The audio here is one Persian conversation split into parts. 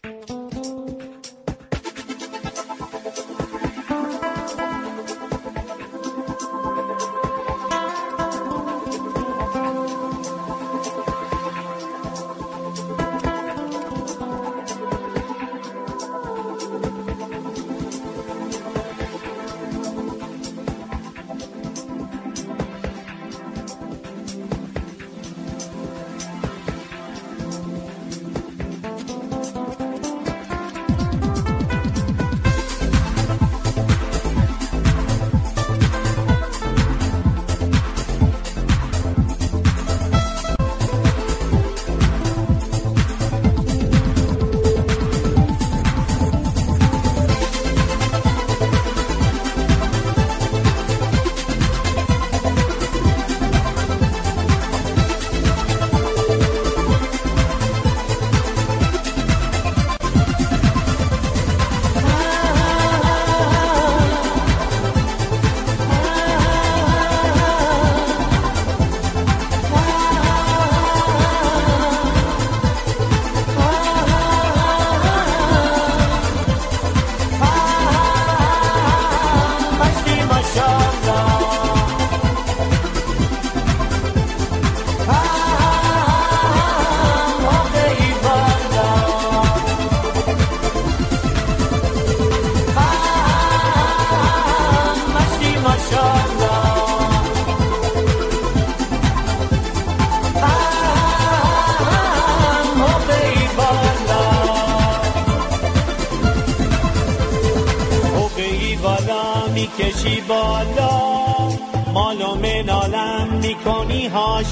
میکشی بالا، مالو منالم میکنی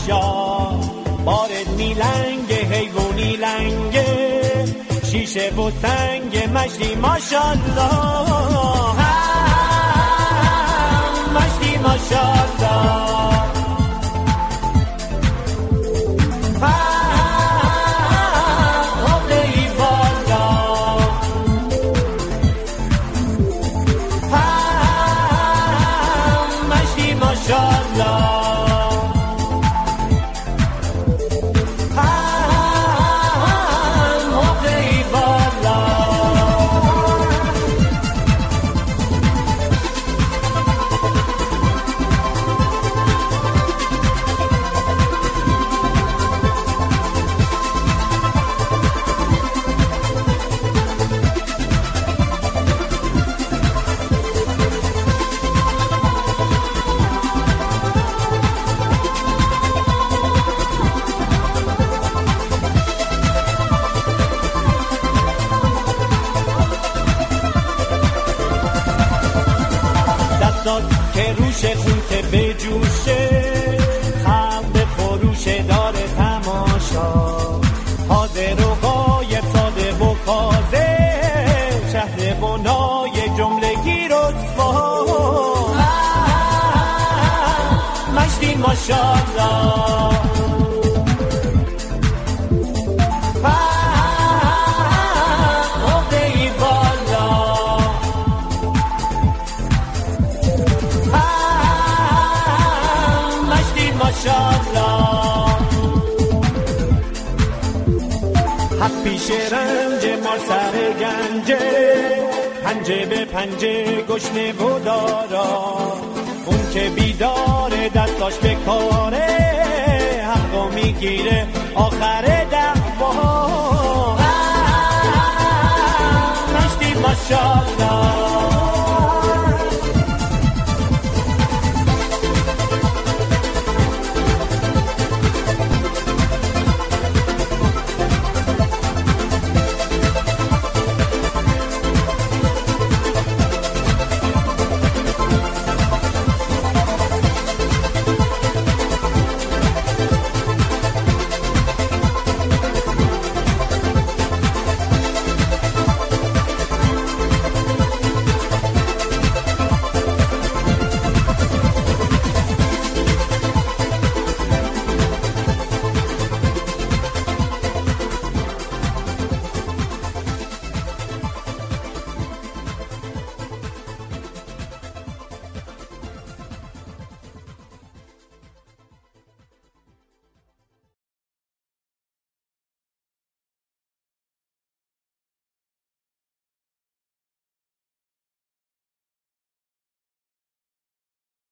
هاشا، بارد میلنگه حیوانی لنگه، شیشه و سنگ مشتی ماشالله، مشتی ماشالله. که روش خون که به جوشه، خلق به فروشه داره تماشا، حاضر و غایب ساده و کاذب، شهر بنای جملگی رسوا، مشتی ماشالله. حق پیش رنج مار سر گنجه، پنجه به پنجه گشنه و دارا، اون که بیداره دستاش به کاره، حقو میگیره آخر دعوا، مشتی ماشالله.